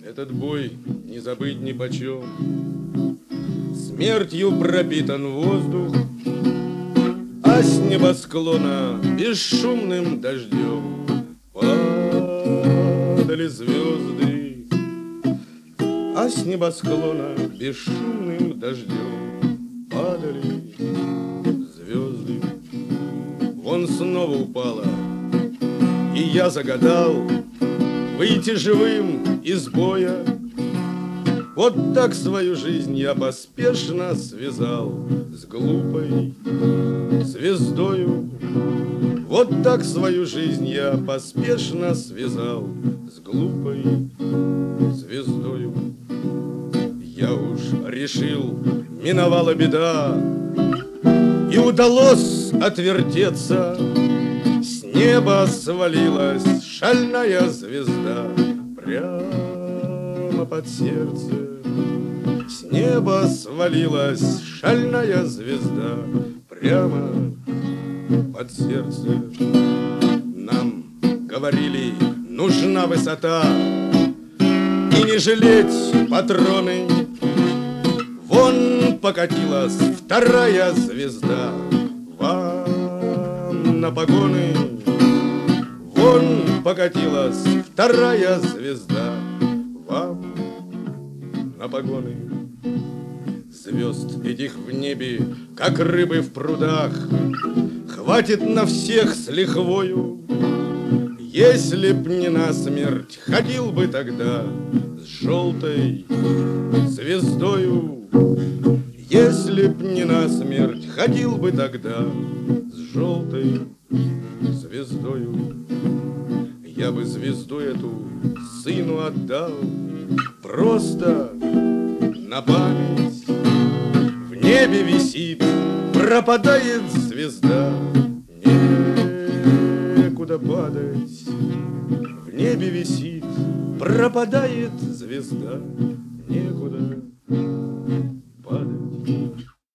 Этот бой не забыть ни почем. Смертью пропитан воздух, а с небосклона бесшумным дождем падали звезды, а с небосклона бесшумным дождем падали звезды. Вон снова упала, и я загадал выйти живым из боя. Вот так свою жизнь я поспешно связал с глупой звездою. Вот так свою жизнь я поспешно связал с глупой звездою. Я уж решил, миновала беда, и удалось отвертеться. С неба свалилась шальная звезда прямо под сердце. С неба свалилась шальная звезда прямо под сердце. Нам говорили, нужна высота и не жалеть патроны. Вон покатилась вторая звезда вам на погоны. Вон покатилась вторая звезда вам на погоны. Звезд этих в небе, как рыбы в прудах, хватит на всех с лихвою. Если б не насмерть, ходил бы тогда с желтой звездою. Если б не насмерть, ходил бы тогда с желтой звездою. Я бы звезду эту сыну отдал просто на память. В небе висит, пропадает звезда, некуда падать. В небе висит, пропадает звезда, некуда